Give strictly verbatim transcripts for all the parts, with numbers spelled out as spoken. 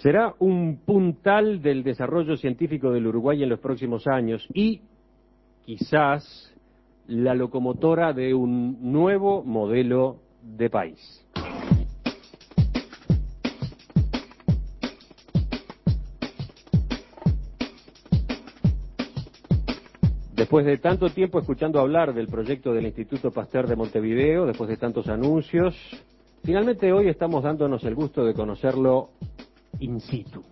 Será un puntal del desarrollo científico del Uruguay en los próximos años y quizás la locomotora de un nuevo modelo de país. Después de tanto tiempo escuchando hablar del proyecto del Instituto Pasteur de Montevideo, después de tantos anuncios, finalmente hoy estamos dándonos el gusto de conocerlo in situ.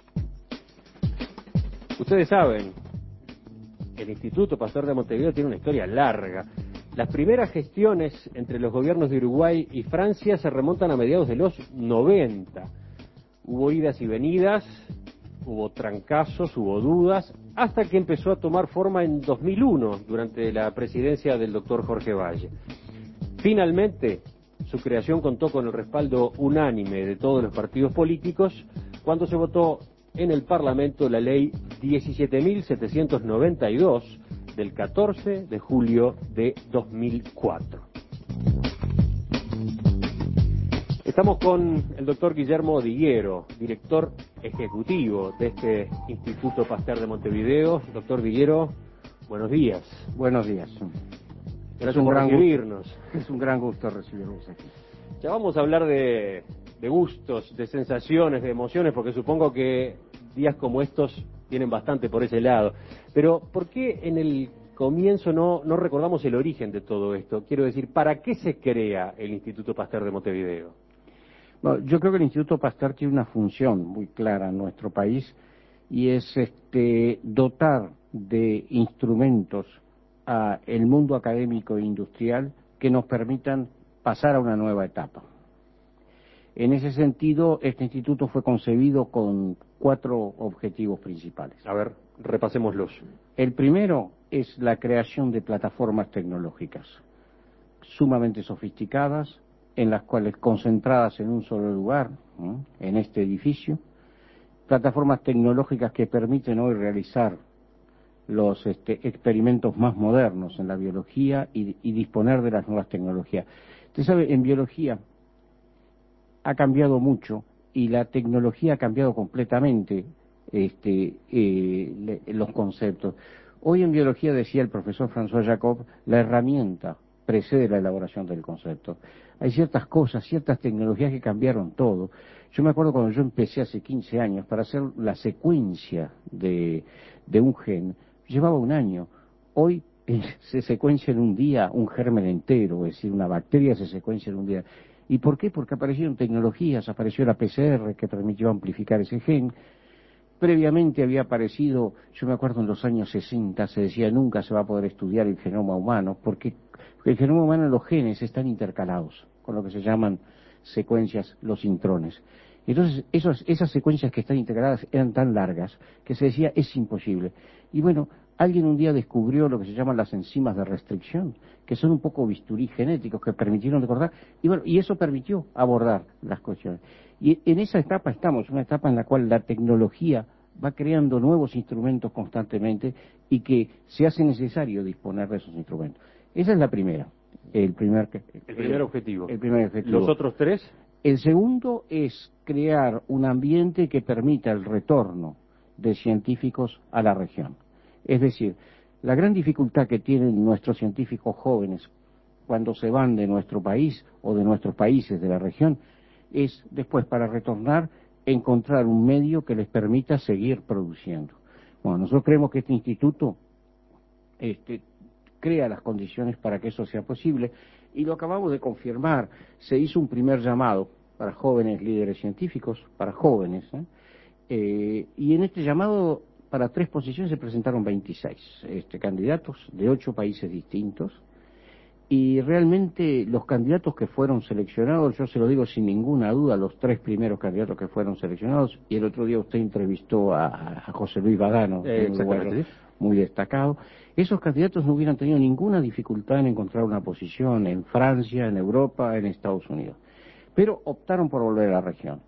Ustedes saben, el Instituto Pasteur de Montevideo tiene una historia larga. Las primeras gestiones entre los gobiernos de Uruguay y Francia se remontan a mediados de los noventa. Hubo idas y venidas, hubo trancazos, hubo dudas, hasta que empezó a tomar forma en dos mil uno, durante la presidencia del doctor Jorge Valle. Finalmente, su creación contó con el respaldo unánime de todos los partidos políticos cuando se votó en el Parlamento la ley diecisiete mil setecientos noventa y dos del catorce de julio de dos mil cuatro. Estamos con el doctor Guillermo Diguero, director ejecutivo de este Instituto Pasteur de Montevideo. Doctor Diguero, buenos días. Buenos días. Gracias por recibirnos. Es un gran gusto recibirnos aquí. Ya vamos a hablar de, de gustos, de sensaciones, de emociones, porque supongo que días como estos tienen bastante por ese lado. Pero, ¿por qué en el comienzo no, no recordamos el origen de todo esto? Quiero decir, ¿para qué se crea el Instituto Pasteur de Montevideo? Bueno, yo creo que el Instituto Pasteur tiene una función muy clara en nuestro país y es este, dotar de instrumentos a el mundo académico e industrial que nos permitan pasar a una nueva etapa. En ese sentido, este instituto fue concebido con cuatro objetivos principales. A ver, repasémoslos. El primero es la creación de plataformas tecnológicas sumamente sofisticadas, en las cuales concentradas en un solo lugar, ¿no?, en este edificio, plataformas tecnológicas que permiten hoy realizar los este, experimentos más modernos en la biología y, y disponer de las nuevas tecnologías. Usted sabe, en biología ha cambiado mucho y la tecnología ha cambiado completamente este, eh, le, los conceptos. Hoy en biología, decía el profesor François Jacob, la herramienta precede la elaboración del concepto. Hay ciertas cosas, ciertas tecnologías que cambiaron todo. Yo me acuerdo cuando yo empecé hace quince años para hacer la secuencia de, de un gen, llevaba un año. Hoy eh, se secuencia en un día un germen entero, es decir, una bacteria se secuencia en un día. ¿Y por qué? Porque aparecieron tecnologías, apareció la P C R que permitió amplificar ese gen. Previamente había aparecido, yo me acuerdo en los años sesenta, se decía nunca se va a poder estudiar el genoma humano, porque el genoma humano, los genes están intercalados con lo que se llaman secuencias, los intrones. Entonces, esos, esas secuencias que están integradas eran tan largas que se decía es imposible. Y bueno, alguien un día descubrió lo que se llaman las enzimas de restricción, que son un poco bisturí genéticos que permitieron recordar, y bueno, y eso permitió abordar las cuestiones. Y en esa etapa estamos, una etapa en la cual la tecnología va creando nuevos instrumentos constantemente y que se hace necesario disponer de esos instrumentos. Esa es la primera, el primer, el primer objetivo. El primer objetivo. ¿Los otros tres? El segundo es crear un ambiente que permita el retorno de científicos a la región. Es decir, la gran dificultad que tienen nuestros científicos jóvenes cuando se van de nuestro país o de nuestros países de la región es después, para retornar, encontrar un medio que les permita seguir produciendo. Bueno, nosotros creemos que este instituto este, crea las condiciones para que eso sea posible y lo acabamos de confirmar. Se hizo un primer llamado para jóvenes líderes científicos, para jóvenes, ¿eh? Eh, y en este llamado para tres posiciones se presentaron veintiséis este, candidatos de ocho países distintos. Y realmente los candidatos que fueron seleccionados, yo se lo digo sin ninguna duda, los tres primeros candidatos que fueron seleccionados, y el otro día usted entrevistó a, a José Luis Badano, eh, un uruguayo muy destacado, esos candidatos no hubieran tenido ninguna dificultad en encontrar una posición en Francia, en Europa, en Estados Unidos, pero optaron por volver a la región.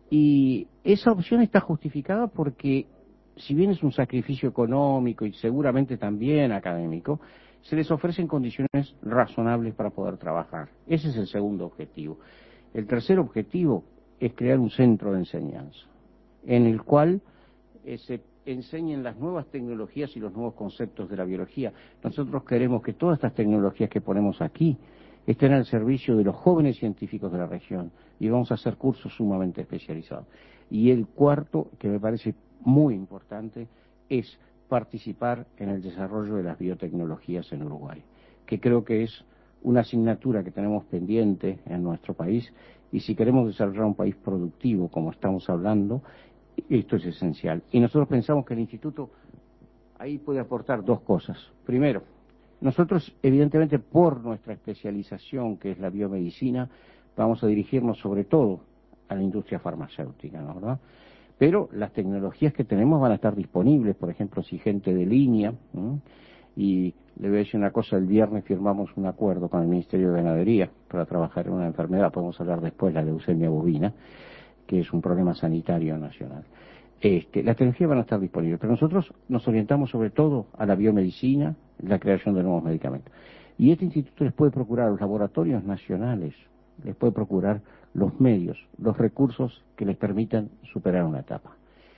Y esa opción está justificada porque, si bien es un sacrificio económico y seguramente también académico, se les ofrecen condiciones razonables para poder trabajar. Ese es el segundo objetivo. El tercer objetivo es crear un centro de enseñanza. en el cual eh, se enseñen las nuevas tecnologías y los nuevos conceptos de la biología. Nosotros queremos que todas estas tecnologías que ponemos aquí estén al servicio de los jóvenes científicos de la región y vamos a hacer cursos sumamente especializados. Y el cuarto, que me parece muy importante, es participar en el desarrollo de las biotecnologías en Uruguay, que creo que es una asignatura que tenemos pendiente en nuestro país, y si queremos desarrollar un país productivo, como estamos hablando, esto es esencial. Y nosotros pensamos que el Instituto ahí puede aportar dos cosas. Primero, nosotros, evidentemente, por nuestra especialización, que es la biomedicina, vamos a dirigirnos sobre todo a la industria farmacéutica, ¿no? ¿verdad? Pero las tecnologías que tenemos van a estar disponibles, por ejemplo, si gente de línea, ¿no? Y le voy a decir una cosa, el viernes firmamos un acuerdo con el Ministerio de Ganadería para trabajar en una enfermedad, podemos hablar después, la leucemia bovina, que es un problema sanitario nacional. Este, las tecnologías van a estar disponibles, pero nosotros nos orientamos sobre todo a la biomedicina, la creación de nuevos medicamentos. Y este instituto les puede procurar a los laboratorios nacionales, les puede procurar los medios, los recursos que les permitan superar una etapa.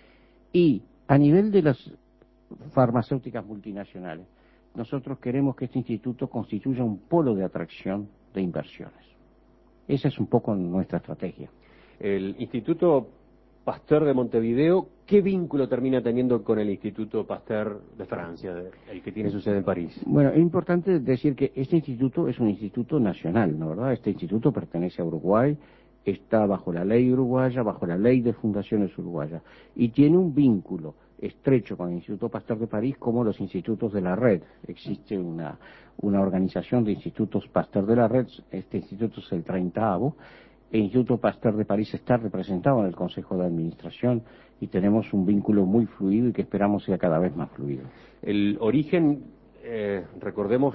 Y a nivel de las farmacéuticas multinacionales, nosotros queremos que este instituto constituya un polo de atracción de inversiones. Esa es un poco nuestra estrategia. El Instituto Pasteur de Montevideo, ¿qué vínculo termina teniendo con el Instituto Pasteur de Francia, el que tiene su sede en París? Bueno, es importante decir que este instituto es un instituto nacional, ¿no verdad? Este instituto pertenece a Uruguay, está bajo la ley uruguaya, bajo la ley de fundaciones uruguayas, y tiene un vínculo estrecho con el Instituto Pasteur de París, como los institutos de la red. Existe una, una organización de institutos Pasteur de la red, este instituto es el treintaavo. El Instituto Pasteur de París está representado en el Consejo de Administración y tenemos un vínculo muy fluido y que esperamos sea cada vez más fluido. El origen, eh, recordemos,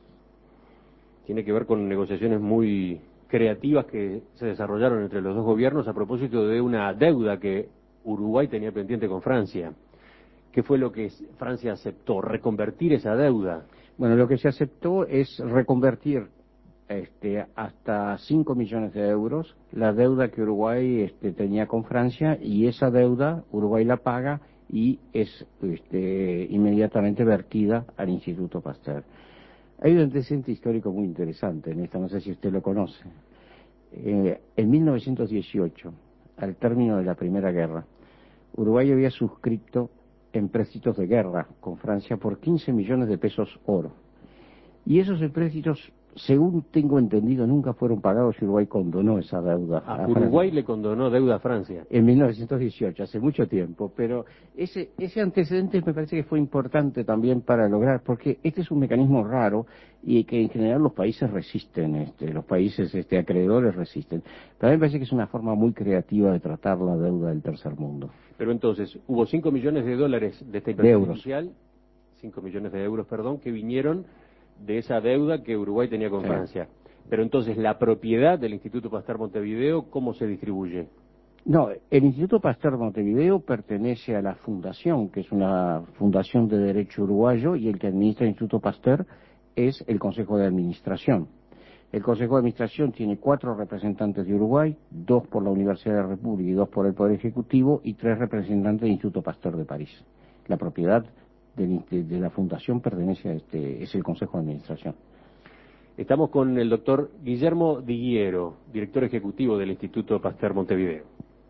tiene que ver con negociaciones muy creativas que se desarrollaron entre los dos gobiernos a propósito de una deuda que Uruguay tenía pendiente con Francia. ¿Qué fue lo que Francia aceptó? ¿Reconvertir esa deuda? Bueno, lo que se aceptó es reconvertir Este, hasta cinco millones de euros la deuda que Uruguay este, tenía con Francia, y esa deuda Uruguay la paga y es este, inmediatamente vertida al Instituto Pasteur. Hay un antecedente histórico muy interesante en esto, no sé si usted lo conoce. Eh, en mil novecientos dieciocho, al término de la Primera Guerra, Uruguay había suscrito empréstitos de guerra con Francia por quince millones de pesos oro. Y esos empréstitos, según tengo entendido, nunca fueron pagados y Uruguay condonó esa deuda. A Uruguay le condonó deuda a Francia. En mil novecientos dieciocho, hace mucho tiempo, pero ese, ese antecedente me parece que fue importante también para lograr, porque este es un mecanismo raro y que en general los países resisten, este, los países este, acreedores resisten. Pero a mí me parece que es una forma muy creativa de tratar la deuda del tercer mundo. Pero entonces, hubo cinco millones de dólares de esta inversión inicial, cinco millones de euros, perdón, que vinieron de esa deuda que Uruguay tenía con sí. Francia. Pero entonces, la propiedad del Instituto Pasteur Montevideo, ¿cómo se distribuye? No, el Instituto Pasteur Montevideo pertenece a la fundación, que es una fundación de derecho uruguayo, y el que administra el Instituto Pasteur es el Consejo de Administración. El Consejo de Administración tiene cuatro representantes de Uruguay, dos por la Universidad de la República y dos por el Poder Ejecutivo, y tres representantes del Instituto Pasteur de París. La propiedad de, de la fundación pertenece a este, es el Consejo de Administración. Estamos con el doctor Guillermo Diguiero, director ejecutivo del Instituto Pasteur Montevideo.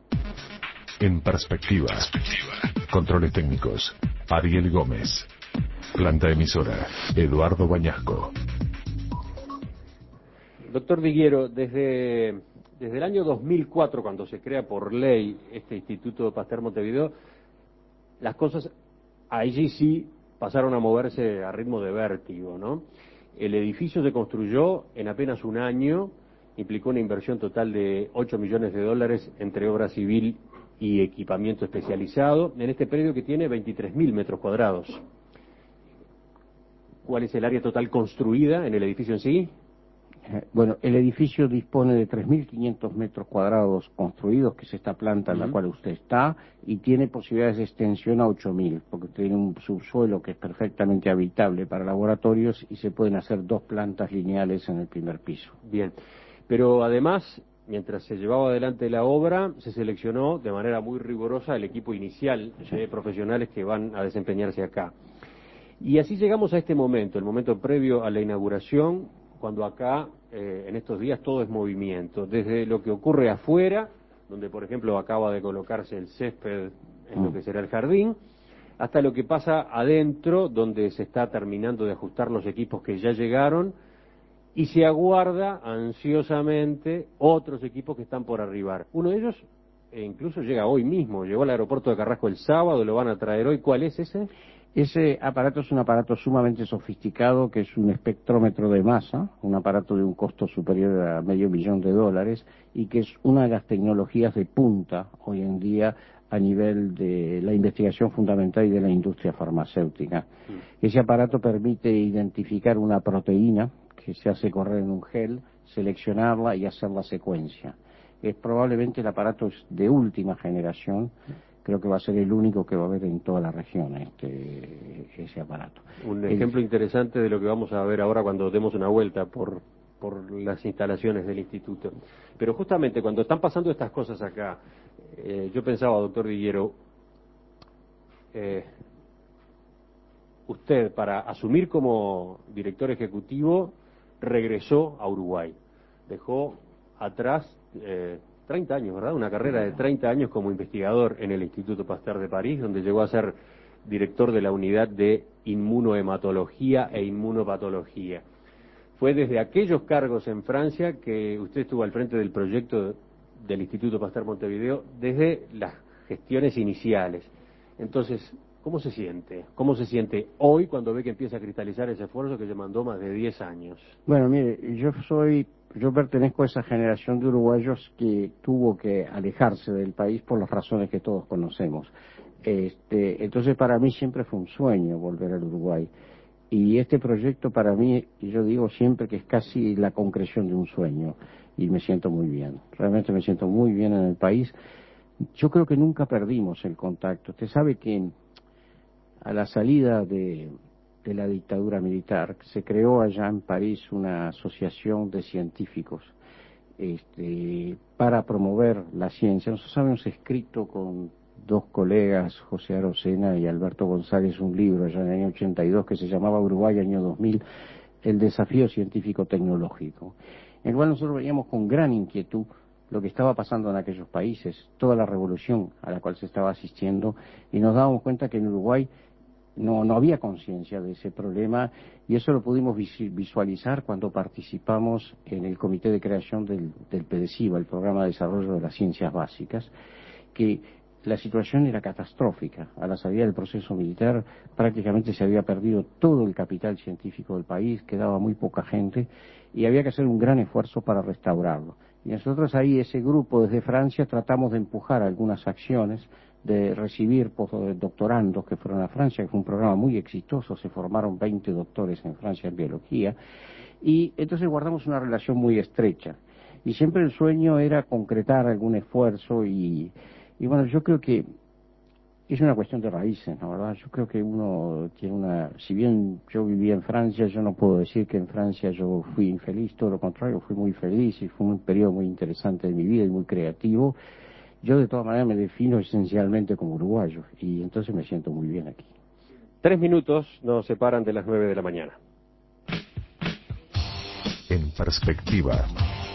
En perspectiva, controles técnicos, Ariel Gómez. Planta emisora, Eduardo Bañasco. Doctor Diguiero, desde, desde el año dos mil cuatro, cuando se crea por ley este Instituto Pasteur Montevideo, las cosas allí sí pasaron a moverse a ritmo de vértigo, ¿no? El edificio se construyó en apenas un año, implicó una inversión total de ocho millones de dólares entre obra civil y equipamiento especializado, en este predio que tiene veintitrés mil metros cuadrados. ¿Cuál es el área total construida en el edificio en sí? Bueno, el edificio dispone de tres mil quinientos metros cuadrados construidos, que es esta planta en la uh-huh. cual usted está, y tiene posibilidades de extensión a ocho mil, porque tiene un subsuelo que es perfectamente habitable para laboratorios y se pueden hacer dos plantas lineales en el primer piso. Bien, pero además mientras se llevaba adelante la obra, se seleccionó de manera muy rigurosa el equipo inicial de profesionales que van a desempeñarse acá. Y así llegamos a este momento, el momento previo a la inauguración, cuando acá, eh, en estos días, todo es movimiento. Desde lo que ocurre afuera, donde, por ejemplo, acaba de colocarse el césped en lo que será el jardín, hasta lo que pasa adentro, donde se está terminando de ajustar los equipos que ya llegaron, y se aguarda ansiosamente otros equipos que están por arribar. Uno de ellos eh, incluso llega hoy mismo, llegó al aeropuerto de Carrasco el sábado, lo van a traer hoy. ¿Cuál es ese? Ese aparato es un aparato sumamente sofisticado, que es un espectrómetro de masa, un aparato de un costo superior a medio millón de dólares, y que es una de las tecnologías de punta hoy en día a nivel de la investigación fundamental y de la industria farmacéutica. Mm. Ese aparato permite identificar una proteína que se hace correr en un gel, seleccionarla y hacer la secuencia. Es probablemente el aparato de última generación, creo que va a ser el único que va a haber en toda la región este, ese aparato. Un ejemplo el... interesante de lo que vamos a ver ahora cuando demos una vuelta por, por las instalaciones del instituto. Pero justamente cuando están pasando estas cosas acá, eh, yo pensaba, doctor Villero, eh, usted para asumir como director ejecutivo regresó a Uruguay, dejó atrás eh, treinta años, ¿verdad? Una carrera de treinta años como investigador en el Instituto Pasteur de París, donde llegó a ser director de la unidad de inmunohematología e inmunopatología. Fue desde aquellos cargos en Francia que usted estuvo al frente del proyecto del Instituto Pasteur Montevideo desde las gestiones iniciales. Entonces, ¿cómo se siente? ¿Cómo se siente hoy cuando ve que empieza a cristalizar ese esfuerzo que demandó más de diez años? Bueno, mire, yo soy, yo pertenezco a esa generación de uruguayos que tuvo que alejarse del país por las razones que todos conocemos. Este, entonces, para mí siempre fue un sueño volver al Uruguay. Y este proyecto para mí, yo digo siempre que es casi la concreción de un sueño. Y me siento muy bien, realmente me siento muy bien en el país. Yo creo que nunca perdimos el contacto. Usted sabe que a la salida de, de la dictadura militar se creó allá en París una asociación de científicos este, para promover la ciencia. Nosotros habíamos escrito con dos colegas, José Arocena y Alberto González, un libro allá en el año ochenta y dos que se llamaba Uruguay año dos mil, el desafío científico-tecnológico, en el cual nosotros veíamos con gran inquietud lo que estaba pasando en aquellos países, toda la revolución a la cual se estaba asistiendo, y nos dábamos cuenta que en Uruguay no, no había conciencia de ese problema, y eso lo pudimos visualizar cuando participamos en el comité de creación del, del PEDESIVA, el Programa de Desarrollo de las Ciencias Básicas, que la situación era catastrófica. A la salida del proceso militar prácticamente se había perdido todo el capital científico del país, quedaba muy poca gente, y había que hacer un gran esfuerzo para restaurarlo. Y nosotros ahí, ese grupo desde Francia, tratamos de empujar algunas acciones, de recibir doctorandos que fueron a Francia, que fue un programa muy exitoso, se formaron veinte doctores en Francia en biología, y entonces guardamos una relación muy estrecha. Y siempre el sueño era concretar algún esfuerzo, y, y bueno, yo creo que es una cuestión de raíces, ¿no? ¿Verdad? Yo creo que uno tiene una... Si bien yo viví en Francia, yo no puedo decir que en Francia yo fui infeliz, todo lo contrario, fui muy feliz y fue un periodo muy interesante de mi vida y muy creativo. Yo de todas maneras me defino esencialmente como uruguayo y entonces me siento muy bien aquí. Tres minutos nos separan de las nueve de la mañana. En perspectiva.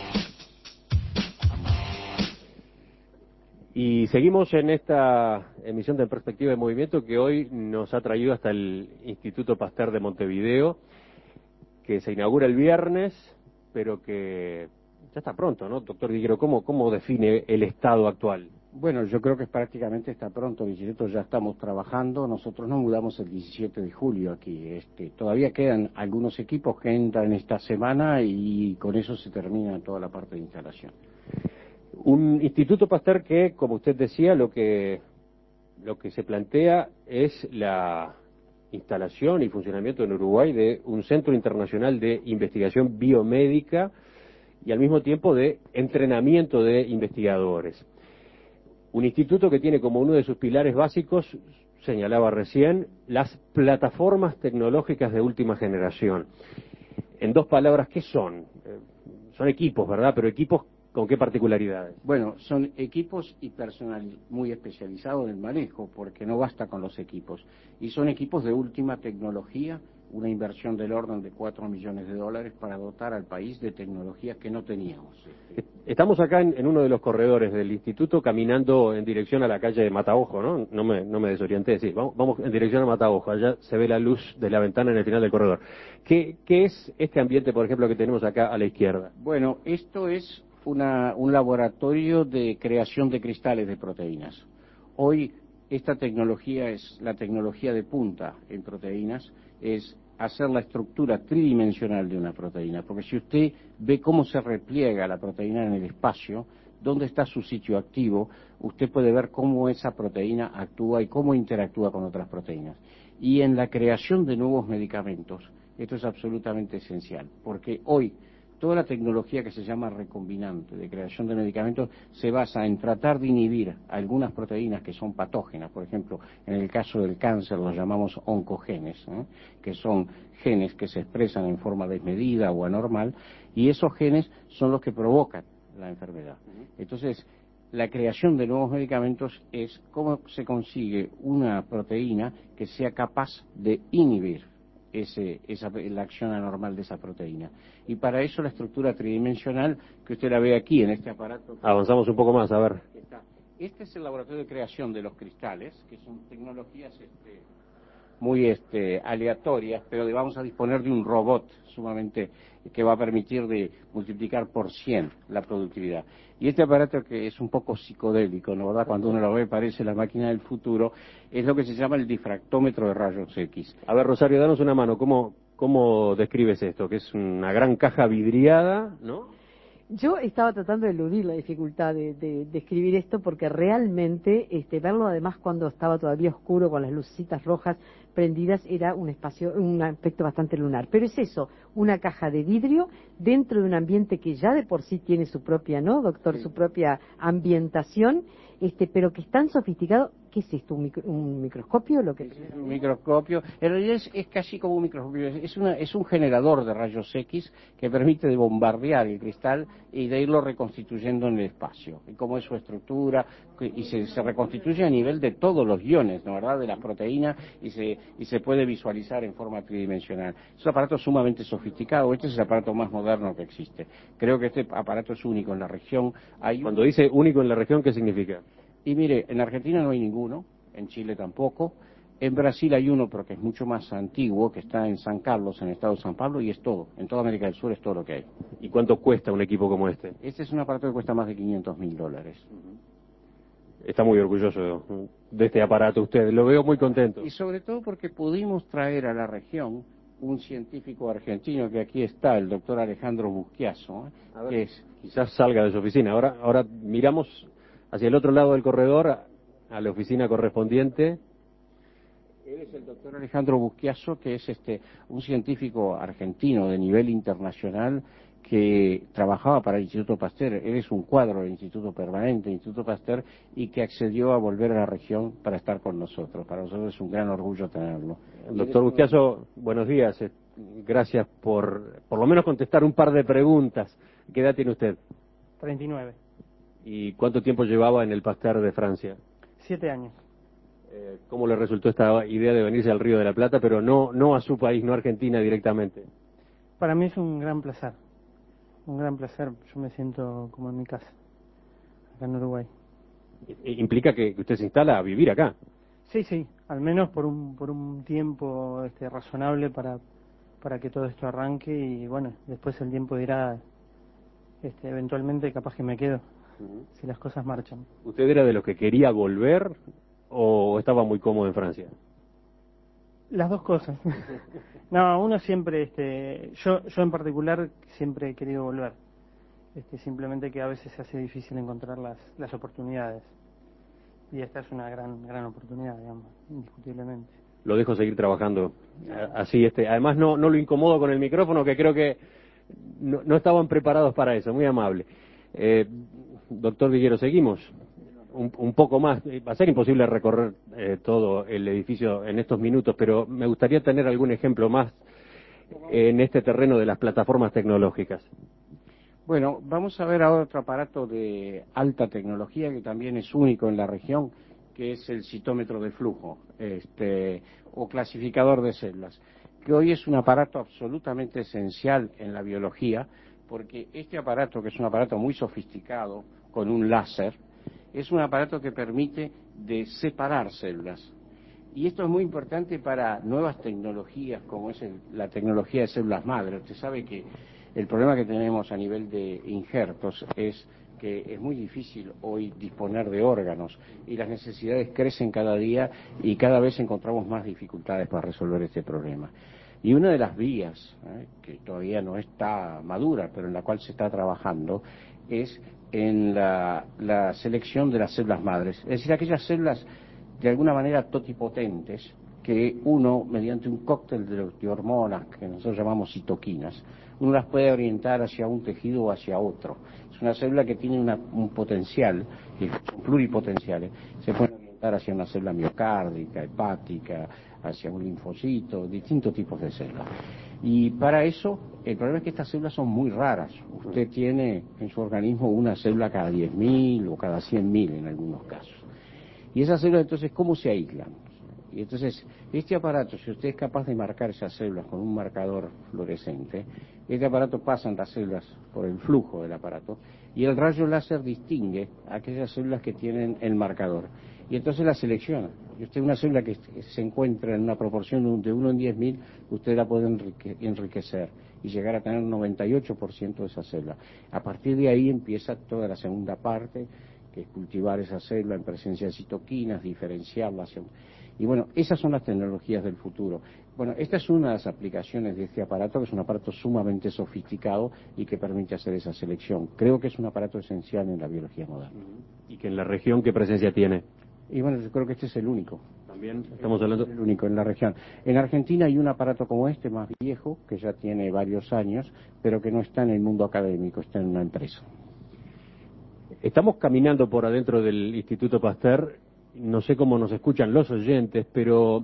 Y seguimos en esta emisión de En Perspectiva de Movimiento que hoy nos ha traído hasta el Instituto Pasteur de Montevideo, que se inaugura el viernes, pero que ya está pronto, ¿no? Doctor Villero, ¿cómo, cómo define el estado actual? Bueno, yo creo que prácticamente está pronto, Vicente, ya estamos trabajando. Nosotros nos mudamos el diecisiete de julio aquí. Este, todavía quedan algunos equipos que entran esta semana y con eso se termina toda la parte de instalación. Un Instituto Pasteur que, como usted decía, lo que, lo que se plantea es la instalación y funcionamiento en Uruguay de un centro internacional de investigación biomédica y al mismo tiempo de entrenamiento de investigadores. Un instituto que tiene como uno de sus pilares básicos, señalaba recién, las plataformas tecnológicas de última generación. En dos palabras, ¿qué son? Son equipos, ¿verdad? Pero equipos ¿Con qué particularidades? Bueno, son equipos y personal muy especializado en el manejo, porque no basta con los equipos. Y son equipos de última tecnología, una inversión del orden de cuatro millones de dólares para dotar al país de tecnologías que no teníamos. Estamos acá en, en uno de los corredores del instituto, caminando en dirección a la calle de Mataojo, ¿no? No me, no me desorienté, sí, vamos, vamos en dirección a Mataojo, allá se ve la luz de la ventana en el final del corredor. ¿Qué, qué es este ambiente, por ejemplo, que tenemos acá a la izquierda? Bueno, esto es una, un laboratorio de creación de cristales de proteínas. Hoy esta tecnología es la tecnología de punta en proteínas, es hacer la estructura tridimensional de una proteína, porque si usted ve cómo se repliega la proteína en el espacio, dónde está su sitio activo, usted puede ver cómo esa proteína actúa y cómo interactúa con otras proteínas. Y en la creación de nuevos medicamentos, esto es absolutamente esencial, porque hoy toda la tecnología que se llama recombinante de creación de medicamentos se basa en tratar de inhibir algunas proteínas que son patógenas. Por ejemplo, en el caso del cáncer los llamamos oncogenes, ¿eh? que son genes que se expresan en forma desmedida o anormal, y esos genes son los que provocan la enfermedad. Entonces, la creación de nuevos medicamentos es cómo se consigue una proteína que sea capaz de inhibir Ese, esa, la acción anormal de esa proteína. Y para eso la estructura tridimensional que usted la ve aquí en este aparato. Avanzamos un poco más, a ver. Este es el laboratorio de creación de los cristales, que son tecnologías este, muy este, aleatorias, pero vamos a disponer de un robot sumamente que va a permitir de multiplicar por cien la productividad. Y este aparato, que es un poco psicodélico, ¿no verdad? Cuando uno lo ve parece la máquina del futuro, es lo que se llama el difractómetro de rayos X. A ver, Rosario, danos una mano, ¿cómo, cómo describes esto? Que es una gran caja vidriada, ¿no? Yo estaba tratando de eludir la dificultad de, de, de escribir esto porque realmente este, verlo además cuando estaba todavía oscuro con las lucecitas rojas prendidas era un espacio, un aspecto bastante lunar. Pero es eso, una caja de vidrio dentro de un ambiente que ya de por sí tiene su propia, ¿no, doctor? Sí. Su propia ambientación, este, pero que es tan sofisticado. ¿Qué es esto? ¿Un, micro, un microscopio? Lo que es un microscopio. En realidad es, es casi como un microscopio. Es, una, es un generador de rayos X que permite de bombardear el cristal y de irlo reconstituyendo en el espacio. Y cómo es su estructura, y se, se reconstituye a nivel de todos los iones, ¿no verdad? De las proteínas, y se, y se puede visualizar en forma tridimensional. Es un aparato sumamente sofisticado. Este es el aparato más moderno que existe. Creo que este aparato es único en la región. Hay Cuando un... dice único en la región, ¿qué significa? Y mire, en Argentina no hay ninguno, en Chile tampoco, en Brasil hay uno, pero que es mucho más antiguo, que está en San Carlos, en el estado de San Pablo, y es todo. En toda América del Sur es todo lo que hay. ¿Y cuánto cuesta un equipo como este? Este es un aparato que cuesta más de quinientos mil dólares. Está muy orgulloso de este aparato usted, lo veo muy contento. Y sobre todo porque pudimos traer a la región un científico argentino que aquí está, el doctor Alejandro Busquiazo, ¿eh? que es... Quizás salga de su oficina. Ahora, ahora miramos hacia el otro lado del corredor, a, a la oficina correspondiente. Él es el doctor Alejandro Busquiazo, que es este un científico argentino de nivel internacional que trabajaba para el Instituto Pasteur. Él es un cuadro del Instituto Permanente, del Instituto Pasteur, y que accedió a volver a la región para estar con nosotros. Para nosotros es un gran orgullo tenerlo. Doctor Busquiazo, buenos días. Gracias por, por lo menos, contestar un par de preguntas. ¿Qué edad tiene usted? treinta y nueve. ¿Y cuánto tiempo llevaba en el Pasteur de Francia? Siete años. Eh, ¿Cómo le resultó esta idea de venirse al Río de la Plata, pero no, no a su país, no a Argentina directamente? Para mí es un gran placer, un gran placer. Yo me siento como en mi casa, acá en Uruguay. ¿Implica que usted se instala a vivir acá? Sí, sí, al menos por un por un tiempo este, razonable para para que todo esto arranque, y bueno, después el tiempo dirá, este, eventualmente capaz que me quedo. Uh-huh. Si las cosas marchan. ¿Usted era de los que quería volver o estaba muy cómodo en Francia? Las dos cosas. No, uno siempre, este, yo yo en particular siempre he querido volver. Este, simplemente que a veces se hace difícil encontrar las las oportunidades. Y esta es una gran gran oportunidad, digamos, indiscutiblemente. Lo dejo seguir trabajando así. Este, además no no lo incomodo con el micrófono, que creo que no, no estaban preparados para eso. Muy amable. Eh, Doctor Viguero, seguimos un, un poco más. Va a ser imposible recorrer eh, todo el edificio en estos minutos, pero me gustaría tener algún ejemplo más en este terreno de las plataformas tecnológicas. Bueno, vamos a ver ahora otro aparato de alta tecnología que también es único en la región, que es el citómetro de flujo, este, o clasificador de células, que hoy es un aparato absolutamente esencial en la biología, porque este aparato, que es un aparato muy sofisticado, con un láser, es un aparato que permite de separar células. Y esto es muy importante para nuevas tecnologías, como es el, la tecnología de células madre. Usted sabe que el problema que tenemos a nivel de injertos es que es muy difícil hoy disponer de órganos y las necesidades crecen cada día y cada vez encontramos más dificultades para resolver este problema. Y una de las vías, ¿eh? que todavía no está madura, pero en la cual se está trabajando, es en la, la selección de las células madres, es decir, aquellas células de alguna manera totipotentes que uno, mediante un cóctel de, de hormonas que nosotros llamamos citoquinas, uno las puede orientar hacia un tejido o hacia otro. Es una célula que tiene una, un potencial, que son pluripotenciales, se pueden orientar hacia una célula miocárdica, hepática, hacia un linfocito, distintos tipos de células. Y para eso, el problema es que estas células son muy raras. Usted tiene en su organismo una célula cada diez mil o cada cien mil en algunos casos. Y esas células, entonces, ¿cómo se aíslan? Y entonces, este aparato, si usted es capaz de marcar esas células con un marcador fluorescente, este aparato pasa las células por el flujo del aparato y el rayo láser distingue aquellas células que tienen el marcador. Y entonces la selecciona. Y usted una célula que se encuentra en una proporción de uno en diez mil, usted la puede enrique, enriquecer y llegar a tener noventa y ocho por ciento de esa célula. A partir de ahí empieza toda la segunda parte, que es cultivar esa célula en presencia de citoquinas, diferenciarlas. Y bueno, esas son las tecnologías del futuro. Bueno, esta es una de las aplicaciones de este aparato, que es un aparato sumamente sofisticado y que permite hacer esa selección. Creo que es un aparato esencial en la biología moderna. ¿Y que en la región qué presencia tiene? Y bueno, yo creo que este es el único. También estamos hablando... El único en la región. En Argentina hay un aparato como este, más viejo, que ya tiene varios años, pero que no está en el mundo académico, está en una empresa. Estamos caminando por adentro del Instituto Pasteur, no sé cómo nos escuchan los oyentes, pero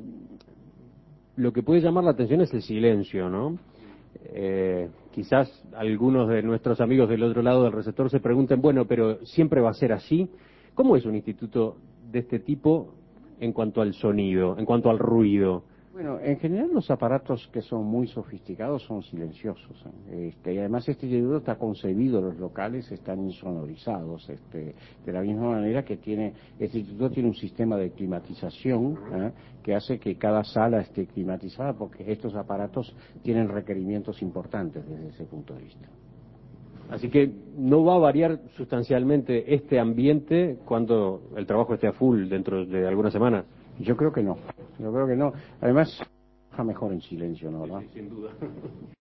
lo que puede llamar la atención es el silencio, ¿no? Eh, quizás algunos de nuestros amigos del otro lado del receptor se pregunten, bueno, pero ¿siempre va a ser así? ¿Cómo es un instituto de este tipo en cuanto al sonido, en cuanto al ruido? Bueno, en general los aparatos que son muy sofisticados son silenciosos. ¿eh? Este, y además este instituto está concebido, los locales están insonorizados, este, de la misma manera que tiene, este instituto tiene un sistema de climatización ¿eh? que hace que cada sala esté climatizada, porque estos aparatos tienen requerimientos importantes desde ese punto de vista. Así que no va a variar sustancialmente este ambiente cuando el trabajo esté a full dentro de algunas semanas. Yo creo que no, yo creo que no. Además, trabaja mejor en silencio, ¿no? Sí, sí, sin duda.